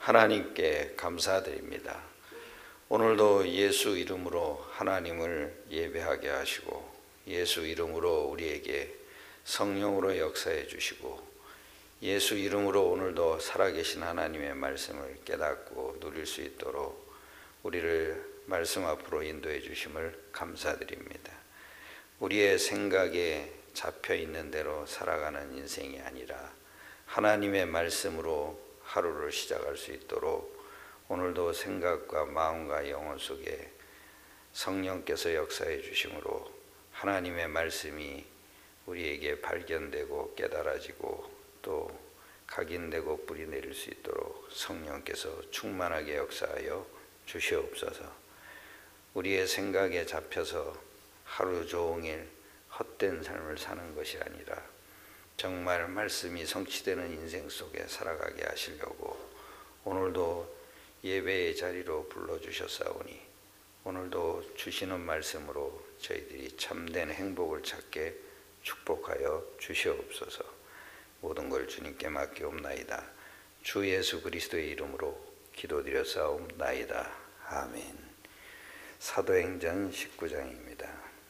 하나님께 감사드립니다. 오늘도 예수 이름으로 하나님을 예배하게 하시고 예수 이름으로 우리에게 성령으로 역사해 주시고 예수 이름으로 오늘도 살아계신 하나님의 말씀을 깨닫고 누릴 수 있도록 우리를 말씀 앞으로 인도해 주심을 감사드립니다. 우리의 생각에 잡혀 있는 대로 살아가는 인생이 아니라 하나님의 말씀으로 하루를 시작할 수 있도록 오늘도 생각과 마음과 영혼 속에 성령께서 역사해 주심으로 하나님의 말씀이 우리에게 발견되고 깨달아지고 또 각인되고 뿌리 내릴 수 있도록 성령께서 충만하게 역사하여 주시옵소서. 우리의 생각에 잡혀서 하루 종일 헛된 삶을 사는 것이 아니라 정말 말씀이 성취되는 인생 속에 살아가게 하시려고 오늘도 예배의 자리로 불러주셨사오니 오늘도 주시는 말씀으로 저희들이 참된 행복을 찾게 축복하여 주시옵소서. 모든 걸 주님께 맡기옵나이다. 주 예수 그리스도의 이름으로 기도드렸사옵나이다. 아멘. 사도행전 19장입니다.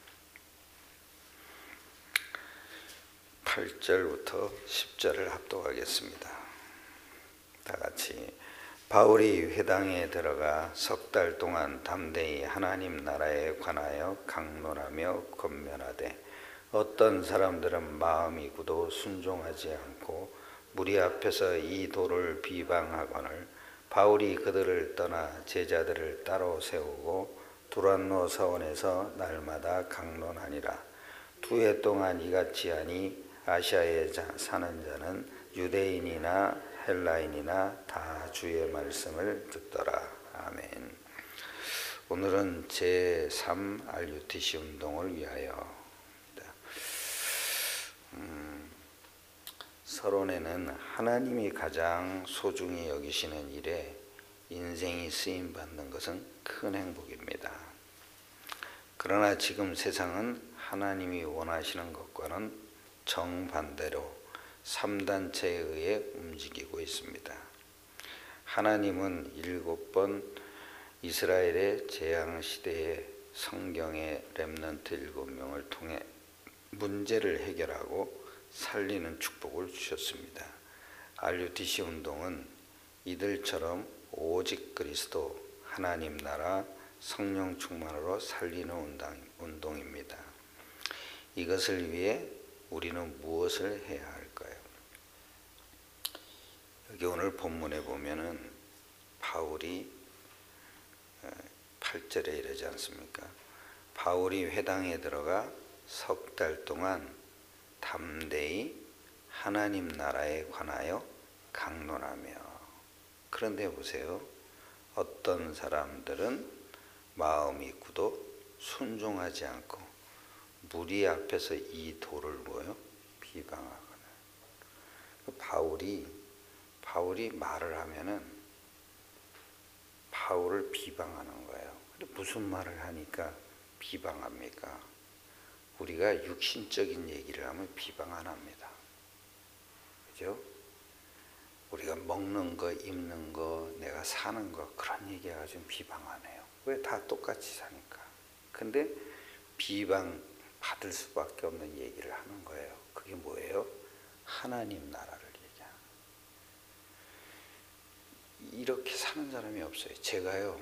8절부터 10절을 합독하겠습니다. 다 같이. 바울이 회당에 들어가 석 달 동안 담대히 하나님 나라에 관하여 강론하며 권면하되 어떤 사람들은 마음이 굳어 순종하지 않고 무리 앞에서 이 도를 비방하거늘 바울이 그들을 떠나 제자들을 따로 세우고 두란노 서원에서 날마다 강론하니라. 2해 동안 이같이 하니 아시아에 사는 자는 유대인이나 헬라인이나 다 주의 말씀을 듣더라. 아멘. 오늘은 제3 RUTC 운동을 위하여 서론에는 하나님이 가장 소중히 여기시는 일에 인생이 쓰임받는 것은 큰 행복입니다. 그러나 지금 세상은 하나님이 원하시는 것과는 정반대로 3단체에 의해 움직이고 있습니다. 하나님은 7번 이스라엘의 재앙시대에 성경의 렘넌트 7명을 통해 문제를 해결하고 살리는 축복을 주셨습니다. RUTC 운동은 이들처럼 오직 그리스도, 하나님 나라, 성령 충만으로 살리는 운동입니다. 이것을 위해 우리는 무엇을 해야 할까요? 여기 오늘 본문에 보면은 바울이 8절에 이러지 않습니까? 바울이 회당에 들어가 석 달 동안 담대히 하나님 나라에 관하여 강론하며. 그런데 보세요. 어떤 사람들은 마음이 굳어 순종하지 않고 무리 앞에서 이 도를 뭐요? 비방하거나. 바울이 말을 하면은 바울을 비방하는 거예요. 근데 무슨 말을 하니까 비방합니까? 우리가 육신적인 얘기를 하면 비방 안 합니다. 그죠? 우리가 먹는 거, 입는 거, 내가 사는 거 그런 얘기해가지고 비방 안 해요. 왜? 다 똑같이 사니까. 근데 비방 받을 수밖에 없는 얘기를 하는 거예요. 그게 뭐예요? 하나님 나라를 얘기하는. 이렇게 사는 사람이 없어요. 제가요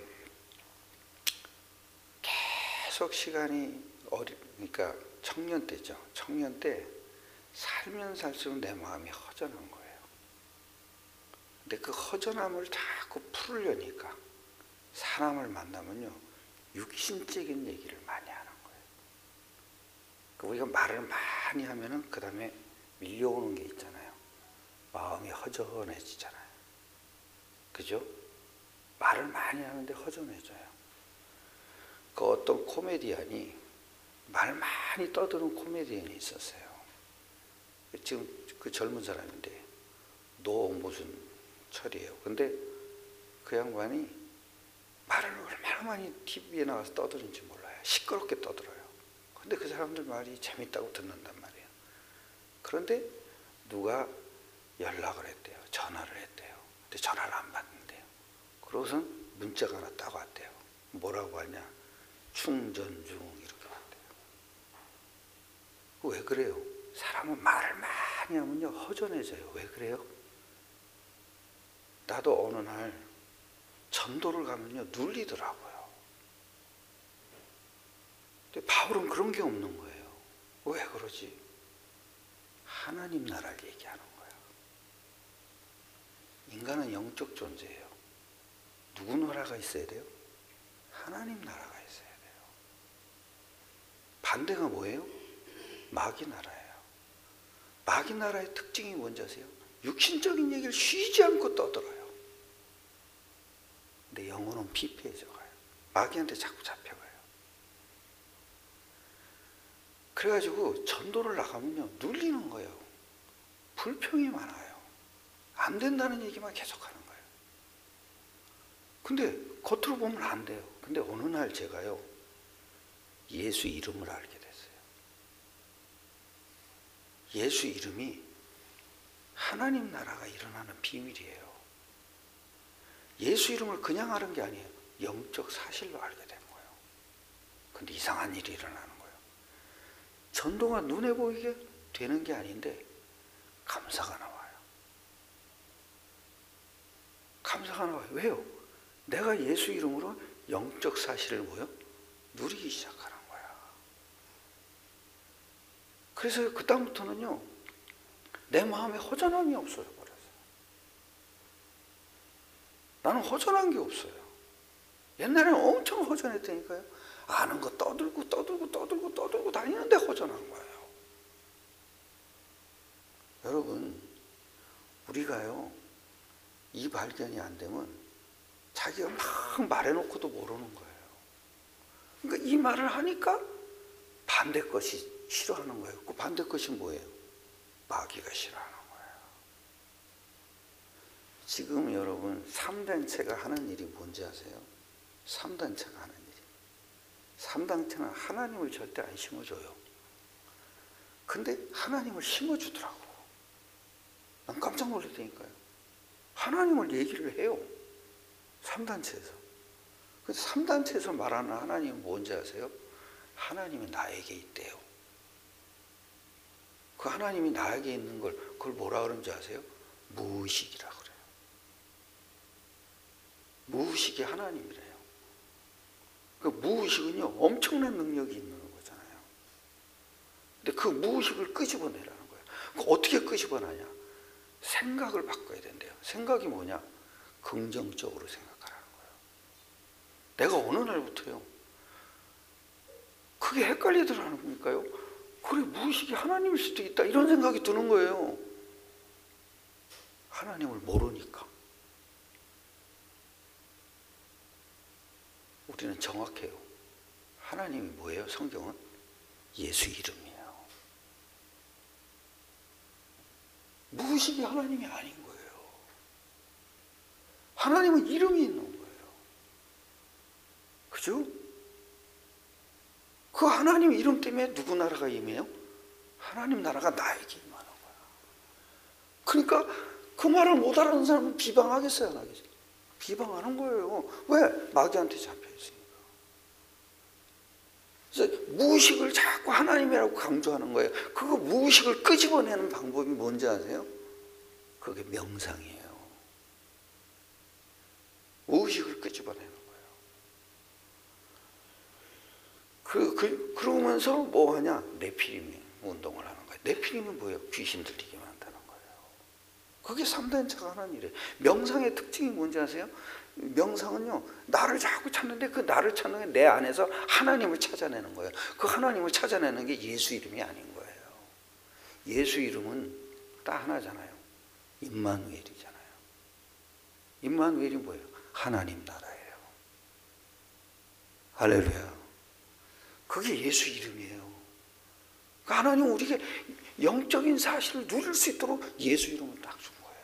계속 시간이 그러니까 청년 때죠. 청년 때 살면 살수록 내 마음이 허전한 거예요. 근데 그 허전함을 자꾸 풀으려니까 사람을 만나면요 육신적인 얘기를 많이 하는 거예요. 우리가 말을 많이 하면은 그 다음에 밀려오는 게 있잖아요. 마음이 허전해지잖아요. 그죠? 말을 많이 하는데 허전해져요. 그 어떤 코미디언이 말 많이 떠드는 코미디언이 있었어요. 지금 그 젊은 사람인데 노 무슨 철이에요. 근데 그 양반이 말을 얼마나 많이 TV에 나와서 떠드는지 몰라요. 시끄럽게 떠들어요. 근데 그 사람들 말이 재밌다고 듣는단 말이에요. 그런데 누가 연락을 했대요. 전화를 했대요. 근데 전화를 안 받는데요. 그것은 문자가 하나 딱 왔대요. 뭐라고 하냐? 충전 중 이렇게 왔대요. 왜 그래요? 사람은 말을 많이 하면요 허전해져요. 왜 그래요? 나도 어느 날 전도를 가면요 눌리더라고요. 근데 바울은 그런 게 없는 거예요. 왜 그러지? 하나님 나라를 얘기하는 거야. 인간은 영적 존재예요. 누구 나라가 있어야 돼요? 하나님 나라가 있어야 돼요. 반대가 뭐예요? 마귀 나라예요. 마귀 나라의 특징이 뭔지 아세요? 육신적인 얘기를 쉬지 않고 떠들어요. 근데 영혼은 피폐해져 가요. 마귀한테 자꾸 잡혀가요. 그래가지고 전도를 나가면요 눌리는 거예요. 불평이 많아요. 안 된다는 얘기만 계속하는 거예요. 근데 겉으로 보면 안 돼요. 근데 어느 날 제가요 예수 이름을 알게 됐어요. 예수 이름이 하나님 나라가 일어나는 비밀이에요. 예수 이름을 그냥 아는 게 아니에요. 영적 사실로 알게 된 거예요. 근데 이상한 일이 일어나는 거예요. 전도가 눈에 보이게 되는 게 아닌데 감사가 나와요. 감사가 나와요. 왜요? 내가 예수 이름으로 영적 사실을 뭐요? 누리기 시작하는 거야. 그래서 그 다음부터는요 내 마음에 허전함이 없어져 버렸어요. 나는 허전한 게 없어요. 옛날에는 엄청 허전했다니까요. 아는 거 떠들고 다니는데 허전한 거예요. 여러분, 우리가요 이 발견이 안 되면 자기가 막 말해놓고도 모르는 거예요. 그러니까 이 말을 하니까 반대 것이 싫어하는 거예요. 그 반대 것이 뭐예요? 마귀가 싫어하는 거예요. 지금 여러분 3단체가 하는 일이 뭔지 아세요? 3단체가 하는 일이 3단체는 하나님을 절대 안 심어줘요. 근데 하나님을 심어주더라고. 난 깜짝 놀랐다니까요. 하나님을 얘기를 해요. 3단체에서. 그래서 3단체에서 말하는 하나님은 뭔지 아세요? 하나님이 나에게 있대요. 그 하나님이 나에게 있는 걸 그걸 뭐라 그러는지 아세요? 무의식이라 그래요. 무의식이 하나님이래요. 그 무의식은요 엄청난 능력이 있는 거잖아요. 근데 그 무의식을 끄집어내라는 거예요. 어떻게 끄집어내냐? 생각을 바꿔야 된대요. 생각이 뭐냐? 긍정적으로 생각하라는 거예요. 내가 어느 날부터요 그게 헷갈리더라는 거니까요. 그래, 무의식이 하나님일 수도 있다 이런 생각이 드는 거예요. 하나님을 모르니까. 우리는 정확해요. 하나님이 뭐예요? 성경은 예수 이름이에요. 무의식이 하나님이 아닌 거예요. 하나님은 이름이 있는 거예요. 그죠? 그 하나님 이름 때문에 누구 나라가 임해요? 하나님 나라가 나에게 임하는 거야. 그러니까 그 말을 못 알아듣는 사람은 비방하겠어요? 안 하겠어요? 비방하는 거예요. 왜? 마귀한테 잡혀있으니까. 그래서 무의식을 자꾸 하나님이라고 강조하는 거예요. 그거 무의식을 끄집어내는 방법이 뭔지 아세요? 그게 명상이에요. 무의식을 끄집어내는 거예요. 그러면서 뭐 하냐? 네피림이 운동을 하는 거예요. 네피림이 뭐예요? 귀신 들리게 만드는 거예요. 그게 3단체가 하는 일이에요. 명상의 특징이 뭔지 아세요? 명상은요 나를 자꾸 찾는데 그 나를 찾는 게 내 안에서 하나님을 찾아내는 거예요. 그 하나님을 찾아내는 게 예수 이름이 아닌 거예요. 예수 이름은 딱 하나잖아요. 임마누엘이잖아요. 임마누엘이 뭐예요? 하나님 나라예요. 할렐루야. 그게 예수 이름이에요. 그러니까 하나님은 우리에게 영적인 사실을 누릴 수 있도록 예수 이름을 딱 준 거예요.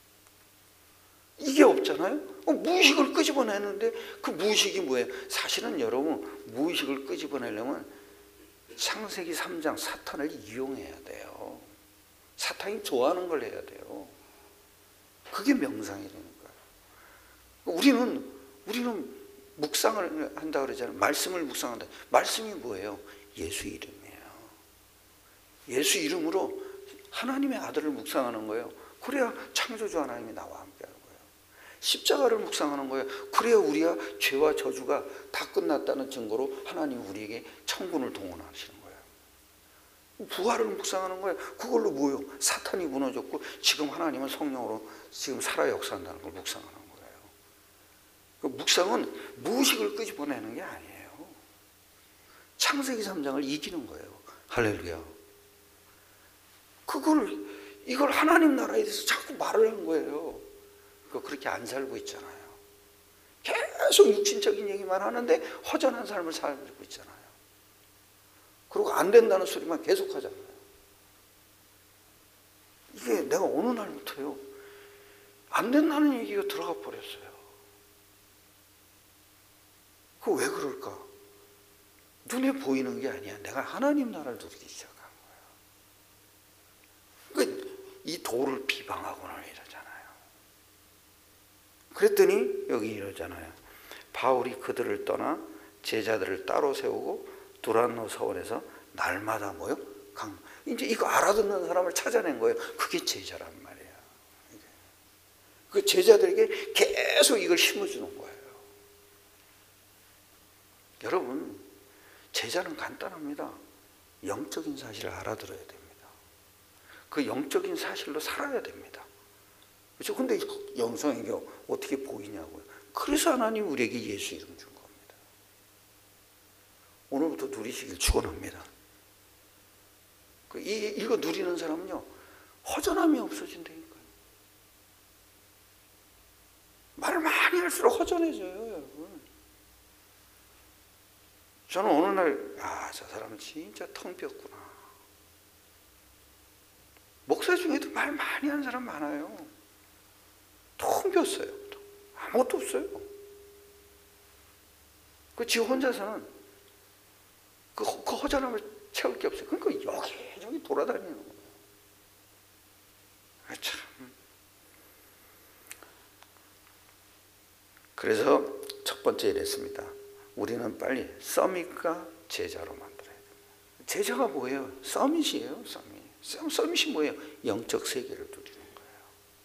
이게 없잖아요. 무의식을 끄집어내는데 그 무의식이 뭐예요? 사실은 여러분 무의식을 끄집어내려면 창세기 3장 사탄을 이용해야 돼요. 사탄이 좋아하는 걸 해야 돼요. 그게 명상이라니까요. 우리는 묵상을 한다 그러잖아요. 말씀을 묵상한다. 말씀이 뭐예요? 예수 이름이에요. 예수 이름으로 하나님의 아들을 묵상하는 거예요. 그래야 창조주 하나님이 나와 함께하는 거예요. 십자가를 묵상하는 거예요. 그래야 우리가 죄와 저주가 다 끝났다는 증거로 하나님 우리에게 천군을 동원하시는 거예요. 부활을 묵상하는 거예요. 그걸로 뭐예요? 사탄이 무너졌고 지금 하나님은 성령으로 지금 살아 역사한다는 걸 묵상하는 거예요. 그 묵상은 무의식을 끄집어내는 게 아니에요. 창세기 3장을 이기는 거예요. 할렐루야. 이걸 하나님 나라에 대해서 자꾸 말을 한 거예요. 그렇게 안 살고 있잖아요. 계속 육신적인 얘기만 하는데 허전한 삶을 살고 있잖아요. 그리고 안 된다는 소리만 계속 하잖아요. 이게 내가 어느 날부터요, 안 된다는 얘기가 들어가 버렸어요. 그거 왜 그럴까? 눈에 보이는 게 아니야. 내가 하나님 나라를 누리기 시작한 거예요. 그러니까 이 도를 비방하고는 이러잖아요. 그랬더니 여기 이러잖아요. 바울이 그들을 떠나 제자들을 따로 세우고 두란노 서원에서 날마다 뭐요? 이제 이거 알아듣는 사람을 찾아낸 거예요. 그게 제자란 말이에요. 그 제자들에게 계속 이걸 심어주는 거예요. 여러분, 제자는 간단합니다. 영적인 사실을 알아들어야 됩니다. 그 영적인 사실로 살아야 됩니다. 그렇죠? 근데 영성에게 어떻게 보이냐고요. 그래서 하나님 우리에게 예수 이름 준 겁니다. 오늘부터 누리시길 축원합니다. 이거 누리는 사람은요, 허전함이 없어진다니까요. 말을 많이 할수록 허전해져요, 여러분. 저는 어느 날, 저 사람은 진짜 텅 비었구나. 목사 중에도 말 많이 하는 사람 많아요. 텅 비었어요. 아무것도 없어요. 지 혼자서는 그 허전함을 채울 게 없어요. 그러니까 여기저기 돌아다니는 거예요. 참. 그래서 첫 번째 이랬습니다. 우리는 빨리 서밋과 제자로 만들어야 됩니다. 제자가 뭐예요? 서밋이에요. 서밋이 뭐예요? 영적 세계를 누리는 거예요.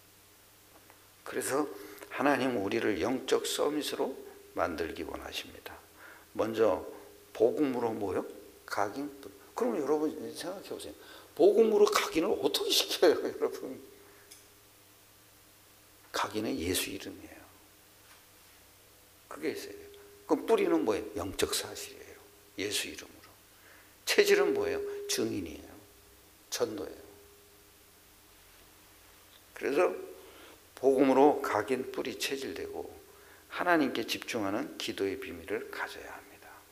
그래서 하나님 우리를 영적 서밋으로 만들기 원하십니다. 먼저 복음으로 뭐요? 각인. 그럼 여러분 생각해 보세요. 복음으로 각인을 어떻게 시켜요, 여러분? 각인은 예수 이름이에요. 그게 있어요. 그럼 뿌리는 뭐예요? 영적 사실이에요. 예수 이름으로. 체질은 뭐예요? 증인이에요. 전도예요. 그래서 복음으로 각인 뿌리 체질되고 하나님께 집중하는 기도의 비밀을 가져야 합니다.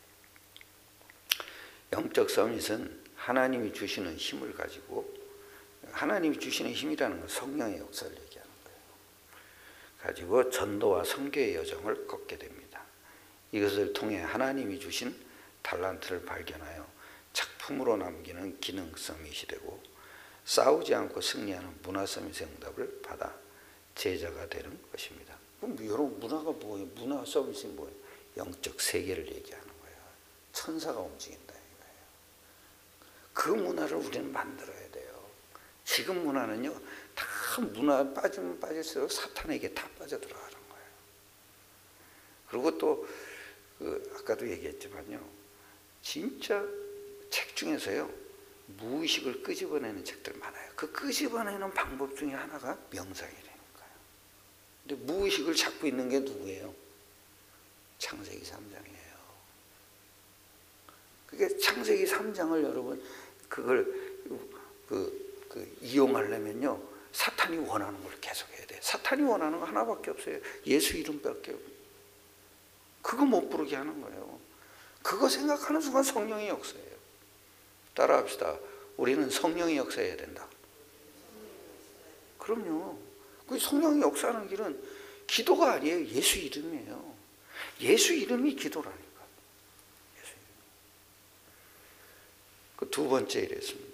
영적 서밋은 하나님이 주시는 힘을 가지고, 하나님이 주시는 힘이라는 건 성령의 역사를 얘기하는 거예요. 가지고 전도와 선교의 여정을 걷게 됩니다. 이것을 통해 하나님이 주신 달란트를 발견하여 작품으로 남기는 기능 서밋이 되고, 싸우지 않고 승리하는 문화 서밋의 응답을 받아 제자가 되는 것입니다. 그럼 여러분, 문화가 뭐예요? 문화 서밋이 뭐예요? 영적 세계를 얘기하는 거예요. 천사가 움직인다 이거예요. 그 문화를 우리는 만들어야 돼요. 지금 문화는요, 다 문화 빠지면 빠질수록 사탄에게 다 빠져들어가는 거예요. 그리고 또 아까도 얘기했지만요, 진짜 책 중에서요, 무의식을 끄집어내는 책들 많아요. 그 끄집어내는 방법 중에 하나가 명상이라니까요. 근데 무의식을 잡고 있는 게 누구예요? 창세기 3장이에요. 그게 창세기 3장을 여러분, 그걸 이용하려면요, 사탄이 원하는 걸 계속 해야 돼요. 사탄이 원하는 거 하나밖에 없어요. 예수 이름밖에 없어요. 그거 못 부르게 하는 거예요. 그거 생각하는 순간 성령의 역사예요. 따라합시다. 우리는 성령의 역사해야 된다. 그럼요. 그 성령의 역사하는 길은 기도가 아니에요. 예수 이름이에요. 예수 이름이 기도라니까. 예수 이름. 그 두 번째 이랬습니다.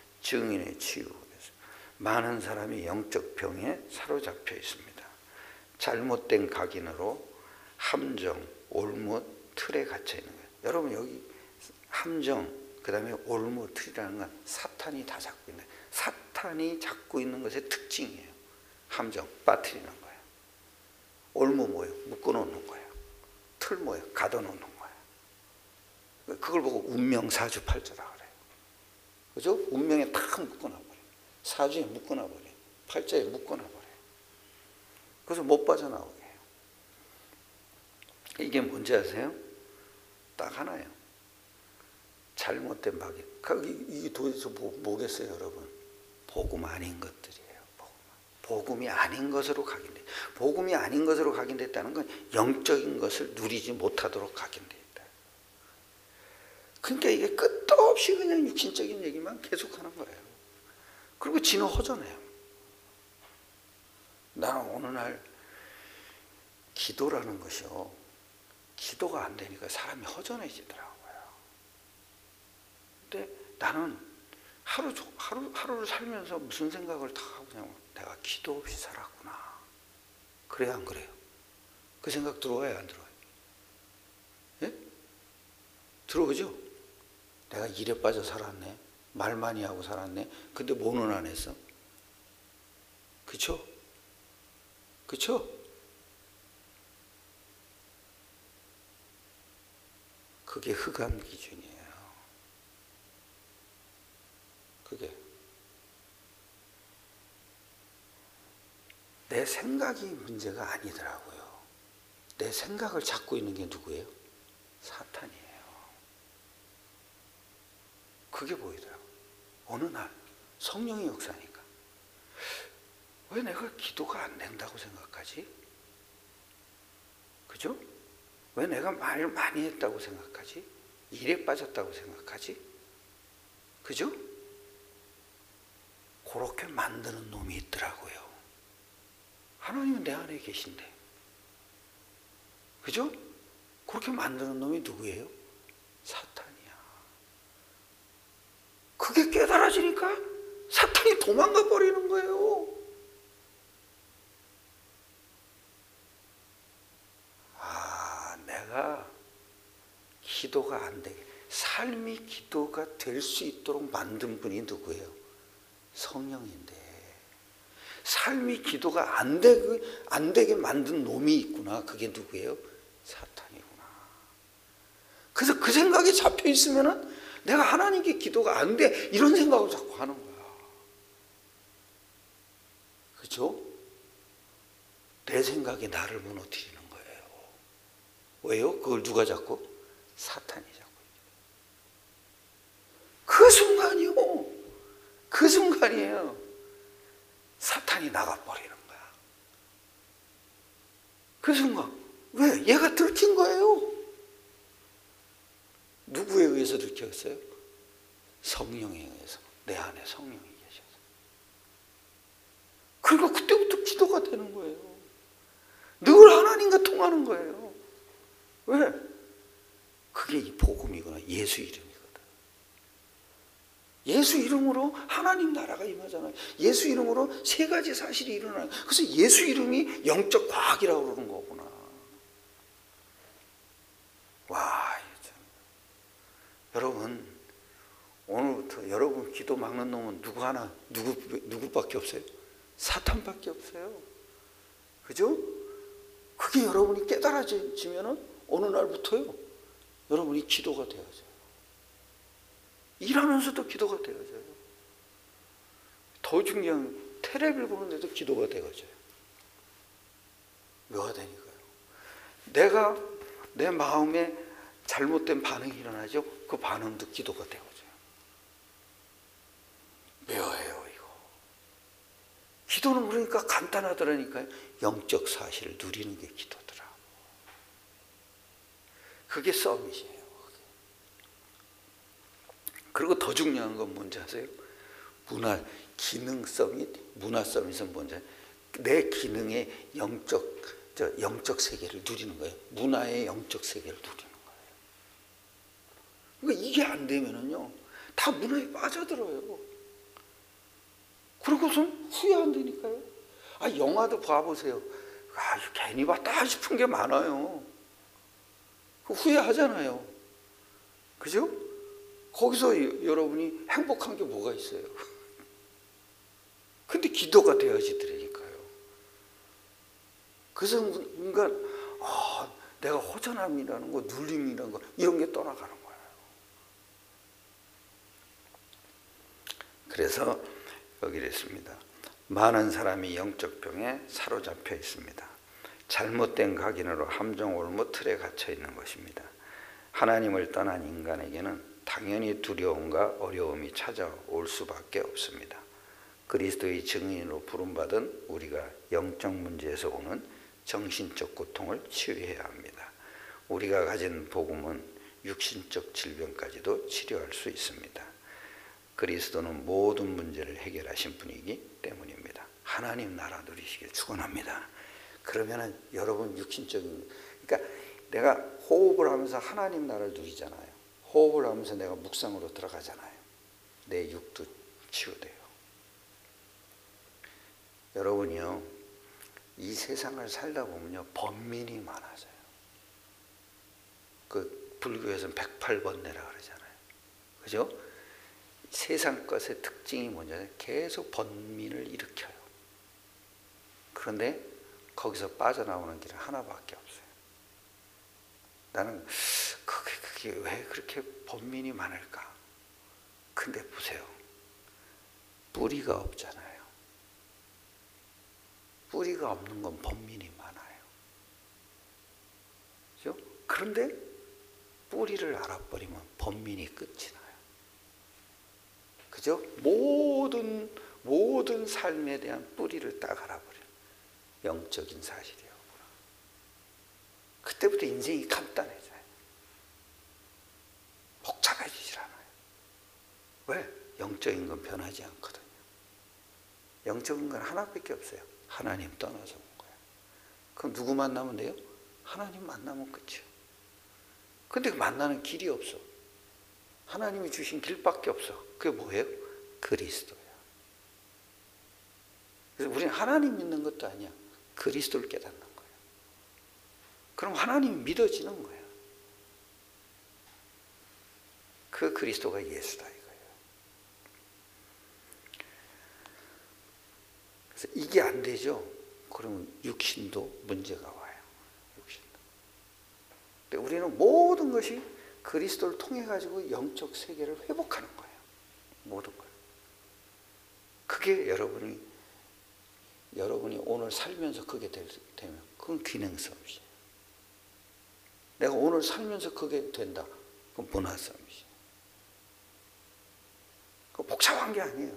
증인의 치유. 많은 사람이 영적 병에 사로잡혀 있습니다. 잘못된 각인으로 함정, 올무, 틀에 갇혀 있는 거예요. 여러분 여기 함정, 그 다음에 올무, 틀이라는 건 사탄이 다 잡고 있는 거예요. 사탄이 잡고 있는 것의 특징이에요. 함정, 빠뜨리는 거예요. 올무 뭐예요? 묶어놓는 거예요. 틀 뭐예요? 가둬놓는 거예요. 그걸 보고 운명사주팔자라 그래요. 그죠? 운명에 탁 묶어놔버려요. 사주에 묶어놔버려요. 팔자에 묶어놔버려요. 그래서 못 빠져나오게 해요. 이게 뭔지 아세요? 딱 하나예요. 잘못된 박이. 이게 도대체 뭐겠어요, 여러분? 복음 아닌 것들이에요. 복음이 아닌 것으로 각인돼. 복음이 아닌 것으로 각인됐다는 건 영적인 것을 누리지 못하도록 각인돼 있다. 그러니까 이게 끝도 없이 그냥 육신적인 얘기만 계속하는 거예요. 그리고 진호 허전해요. 나는 어느 날 기도라는 것이요, 기도가 안 되니까 사람이 허전해지더라고요. 근데 나는 하루를 살면서 무슨 생각을 다 하고 그냥 내가 기도 없이 살았구나. 그래요, 안 그래요? 그 생각 들어와요, 안 들어와요? 예? 들어오죠? 내가 일에 빠져 살았네. 말 많이 하고 살았네. 근데 뭐는 안 했어? 그쵸? 그쵸? 그게 흑암 기준이에요. 그게 내 생각이 문제가 아니더라고요. 내 생각을 잡고 있는 게 누구예요? 사탄이에요. 그게 보이더라고요. 어느 날 성령의 역사니까 왜 내가 기도가 안 된다고 생각하지? 그죠? 왜 내가 말을 많이 했다고 생각하지? 일에 빠졌다고 생각하지? 그죠? 그렇게 만드는 놈이 있더라고요. 하나님은 내 안에 계신데. 그죠? 그렇게 만드는 놈이 누구예요? 사탄이야. 그게 깨달아지니까 사탄이 도망가 버리는 거예요. 내가 기도가 안 되게, 삶이 기도가 될 수 있도록 만든 분이 누구예요? 성령인데, 삶이 기도가 안 되게 만든 놈이 있구나. 그게 누구예요? 사탄이구나. 그래서 그 생각에 잡혀 있으면은 내가 하나님께 기도가 안 돼, 이런 생각을 자꾸 하는 거야. 그죠? 내 생각이 나를 무너뜨리는 거예요. 왜요? 그걸 누가 잡고? 사탄이 잡고. 그 순간이요. 그 순간이에요. 사탄이 나가버리는 거야. 그 순간. 왜? 얘가 들킨 거예요. 누구에 의해서 들켰어요? 성령에 의해서. 내 안에 성령이 계셔서. 그러니까 그때부터 기도가 되는 거예요. 늘 하나님과 통하는 거예요. 왜? 그게 이 복음이구나. 예수 이름이거든. 예수 이름으로 하나님 나라가 임하잖아요. 예수 이름으로 세 가지 사실이 일어나요. 그래서 예수 이름이 영적 과학이라고 그러는 거구나. 와, 여러분, 오늘부터 여러분 기도 막는 놈은 누구밖에 없어요? 사탄밖에 없어요. 그죠? 그게 여러분이 깨달아지면은 어느 날부터요, 여러분이 기도가 되어져요. 일하면서도 기도가 되어져요. 더 중요한 건 텔레비를 보는데도 기도가 되어져요. 뭐가 되니까요? 내가 내 마음에 잘못된 반응이 일어나죠. 그 반응도 기도가 되어져요. 묘해요, 이거. 기도는 그러니까 간단하더라니까요. 영적 사실을 누리는 게 기도더라. 그게 서밋이에요. 그리고 더 중요한 건 뭔지 아세요? 기능 서밋, 문화 서밋은 뭔지 아세요? 내 기능의 영적 세계를 누리는 거예요. 문화의 영적 세계를 누리는 거예요. 그러니까 이게 안 되면은요, 다 문화에 빠져들어요. 그러고선 후회한다니까요. 영화도 봐보세요. 괜히 왔다 싶은 게 많아요. 후회하잖아요. 그죠? 거기서 여러분이 행복한 게 뭐가 있어요? 근데 기도가 되어지더라니까요. 그 순간 내가 허전함이라는 거, 눌림이라는 거, 이런 게 떠나가는 거예요. 그래서 여기 이랬습니다. 많은 사람이 영적 병에 사로잡혀 있습니다. 잘못된 각인으로 함정 올무 틀에 갇혀 있는 것입니다. 하나님을 떠난 인간에게는 당연히 두려움과 어려움이 찾아올 수밖에 없습니다. 그리스도의 증인으로 부름받은 우리가 영적 문제에서 오는 정신적 고통을 치유해야 합니다. 우리가 가진 복음은 육신적 질병까지도 치료할 수 있습니다. 그리스도는 모든 문제를 해결하신 분이기 때문입니다. 하나님 나라 누리시길 축원합니다. 그러면은 여러분 육신적인, 그러니까 내가 호흡을 하면서 하나님 나라를 누리잖아요. 호흡을 하면서 내가 묵상으로 들어가잖아요. 내 육도 치유돼요. 여러분이요, 이 세상을 살다 보면요, 번민이 많아져요. 그 불교에서는 108번뇌라 그러잖아요. 그죠? 세상 것의 특징이 뭐냐면 계속 번민을 일으켜요. 그런데 거기서 빠져나오는 길은 하나밖에 없어요. 나는 그게 왜 그렇게 번민이 많을까? 근데 보세요. 뿌리가 없잖아요. 뿌리가 없는 건 번민이 많아요. 그죠? 그런데 뿌리를 알아버리면 번민이 끝이 나요. 그죠? 모든 삶에 대한 뿌리를 딱 알아버려요. 영적인 사실이었구나. 그때부터 인생이 간단해져요. 복잡해지질 않아요. 왜? 영적인 건 변하지 않거든요. 영적인 건 하나밖에 없어요. 하나님 떠나서 온 거예요. 그럼 누구 만나면 돼요? 하나님 만나면 끝이에요. 근데 만나는 길이 없어. 하나님이 주신 길밖에 없어. 그게 뭐예요? 그리스도야. 그래서 우리는 하나님 믿는 것도 아니야. 그리스도를 깨닫는 거예요. 그럼 하나님이 믿어지는 거예요. 그 그리스도가 예수다 이거예요. 그래서 이게 안 되죠. 그러면 육신도 문제가 와요. 육신도. 근데 우리는 모든 것이 그리스도를 통해 가지고 영적 세계를 회복하는 거예요. 모든 걸. 그게 여러분이 오늘 살면서 그게 되면 그건 기능성이에요. 내가 오늘 살면서 그게 된다. 그건 문화성이에요. 그 복잡한 게 아니에요.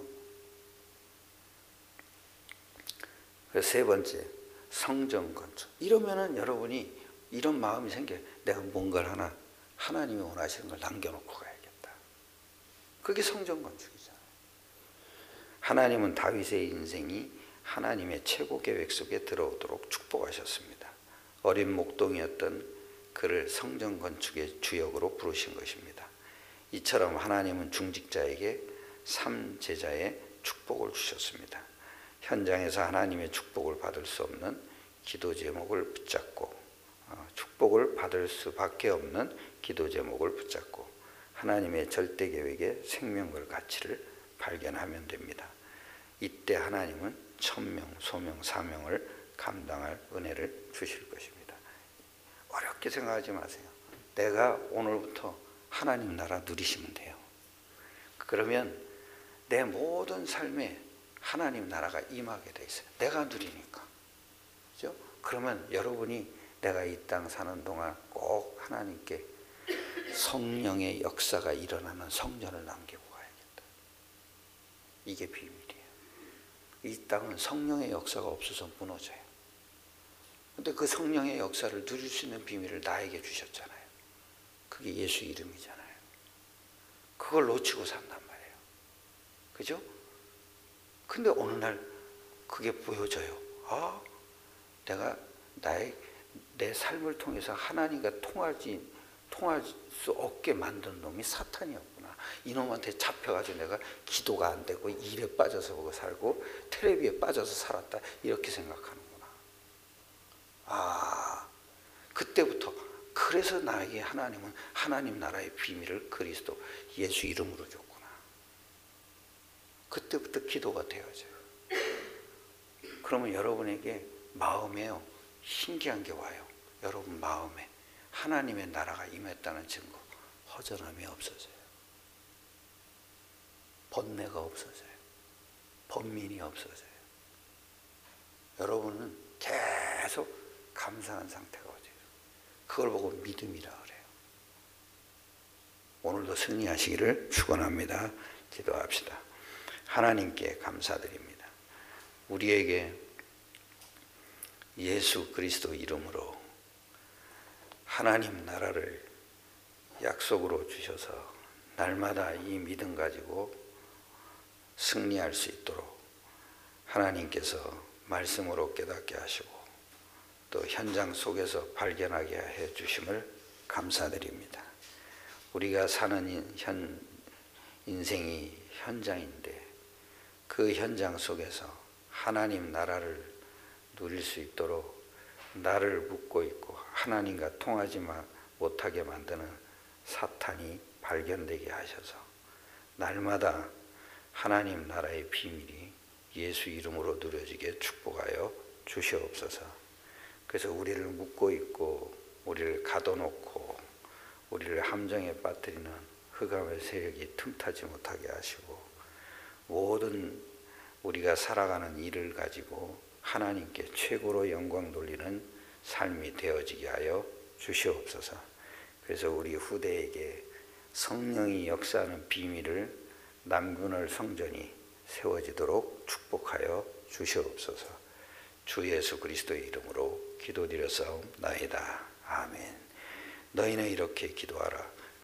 그래서 세 번째, 성전 건축. 이러면은 여러분이 이런 마음이 생겨요. 내가 뭔가를 하나님이 원하시는 걸 남겨놓고 가야겠다. 그게 성전 건축이잖아요. 하나님은 다윗의 인생이 하나님의 최고 계획 속에 들어오도록 축복하셨습니다. 어린 목동이었던 그를 성전 건축의 주역으로 부르신 것입니다. 이처럼 하나님은 중직자에게 삼제자의 축복을 주셨습니다. 현장에서 하나님의 축복을 받을 수 없는 기도 제목을 붙잡고 축복을 받을 수밖에 없는 기도 제목을 붙잡고 하나님의 절대 계획의 생명과 가치를 발견하면 됩니다. 이때 하나님은 천명, 소명, 사명을 감당할 은혜를 주실 것입니다. 어렵게 생각하지 마세요. 내가 오늘부터 하나님 나라 누리시면 돼요. 그러면 내 모든 삶에 하나님 나라가 임하게 돼 있어요. 내가 누리니까. 그죠? 그러면 여러분이 내가 이 땅 사는 동안 꼭 하나님께 성령의 역사가 일어나는 성전을 남기고 가야겠다. 이게 비밀이에요. 이 땅은 성령의 역사가 없어서 무너져요. 근데 그 성령의 역사를 누릴 수 있는 비밀을 나에게 주셨잖아요. 그게 예수 이름이잖아요. 그걸 놓치고 산단 말이에요. 그죠? 근데 어느 날 그게 보여져요. 내가 내 삶을 통해서 하나님과 통할 수 없게 만든 놈이 사탄이었구나. 이놈한테 잡혀가지고 내가 기도가 안 되고 일에 빠져서 살고 텔레비에 빠져서 살았다. 이렇게 생각하는구나. 그때부터 그래서 나에게 하나님은 하나님 나라의 비밀을 그리스도 예수 이름으로 줬구나. 그때부터 기도가 되어져요. 그러면 여러분에게 마음에요, 신기한 게 와요. 여러분 마음에 하나님의 나라가 임했다는 증거, 허전함이 없어져요. 번뇌가 없어져요. 번민이 없어져요. 여러분은 계속 감사한 상태가 오죠. 그걸 보고 믿음이라 그래요. 오늘도 승리하시기를 축원합니다. 기도합시다. 하나님께 감사드립니다. 우리에게 예수 그리스도 이름으로 하나님 나라를 약속으로 주셔서 날마다 이 믿음 가지고 승리할 수 있도록 하나님께서 말씀으로 깨닫게 하시고 또 현장 속에서 발견하게 해 주심을 감사드립니다. 우리가 사는 인생이 현장인데 그 현장 속에서 하나님 나라를 누릴 수 있도록 나를 묶고 있고 하나님과 통하지 못하게 만드는 사탄이 발견되게 하셔서 날마다 하나님 나라의 비밀이 예수 이름으로 누려지게 축복하여 주시옵소서. 그래서 우리를 묶고 있고 우리를 가둬놓고 우리를 함정에 빠뜨리는 흑암의 세력이 틈타지 못하게 하시고 모든 우리가 살아가는 일을 가지고 하나님께 최고로 영광 돌리는 삶이 되어지게 하여 주시옵소서. 그래서 우리 후대에게 성령이 역사하는 비밀을 남균을 성전이 세워지도록 축복하여 주시옵소서. 주 예수 그리스도의 이름으로 기도드렸사옵나이다. 아멘. 너희는 이렇게 기도하라.